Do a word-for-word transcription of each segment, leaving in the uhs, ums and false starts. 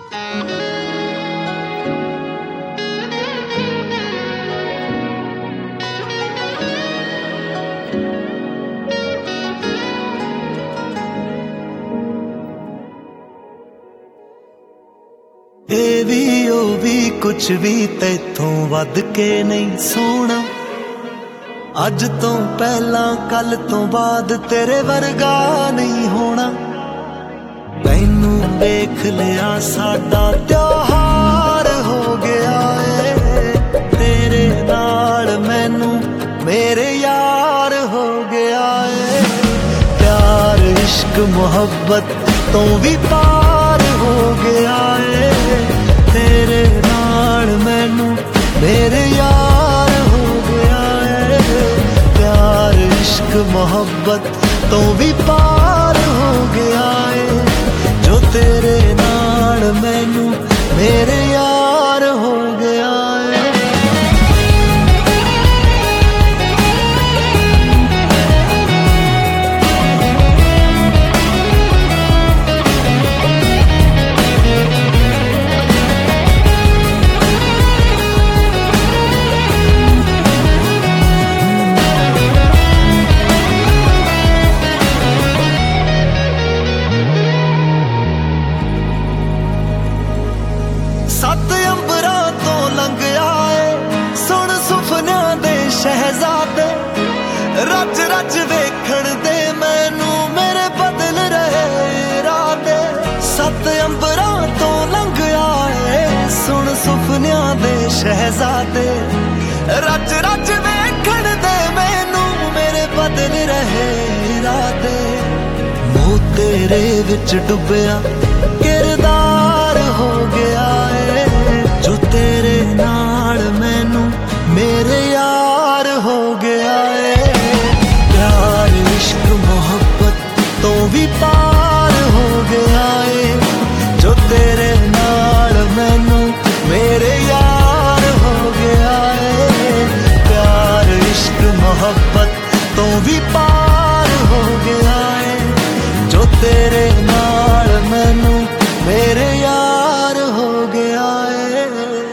ए भी ओ भी कुछ भी तैथों वध के नहीं सोना। अज तो पहला कल तो बाद तेरे वर्गा नहीं होना। तैनू देख लिया साडा त्योहार हो गया है। तेरे नाल मैनू मेरे यार हो गया है। प्यार इश्क मोहब्बत तो भी पार हो गया है। तेरे नाल मैनू मेरे यार हो गया है। प्यार इश्क मोहब्बत तो भी पार हो गया है। जो तेरे नाल मैनू मेरे यार हो गया है। सत अंबरां तो लंघ आए सुन सुफनियां दे शहजादे। रज रज वेखण दे मैनू मेरे बदल रहे इरादे। सत अंबरां तो लंघ आए सुन सुफनियां दे शहजादे। रज रज वेखण दे मैनू मेरे बदल रहे इरादे। मोह तेरे विच डुबिया किरदार हो गया है। जो तेरे नाल मैनू मेरे यार हो गया है। प्यार इश्क मोहब्बत तो भी पार हो गया है। जो तेरे नाल मैनू मेरे यार हो गया है। प्यार इश्क मोहब्बत तो भी पार हो गया है। जो तेरे नाल मैनू मेरे यार हो गया है।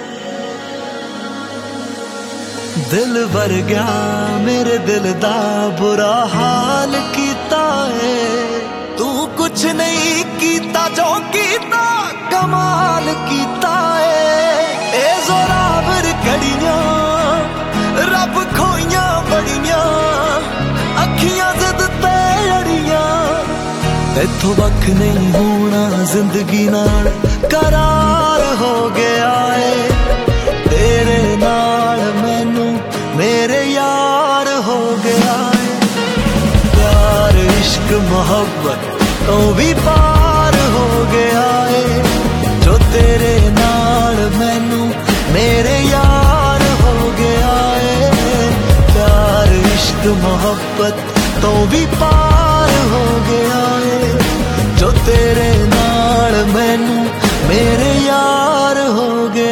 दिल भर गया मेरे दिल दा बुरा हाल कीता है। तू कुछ नहीं कीता जो कीता कमाल कीता है। ए जोरावर घड़ियां रब खोइयां बड़ियां अखियां जिद ते अड़ियां। इथों वख नहीं होना जिंदगी नाल करार हो गया है। तेरे नाल मैनू मेरे यार हो गया है। प्यार इश्क मोहब्बत तो भी पार हो गया है। जो तेरे नाल मैनू मेरे यार हो गया है। प्यार इश्क मोहब्बत तो भी पार हो गया है। जो तेरे नाल मैनू मेरे यार हो गया।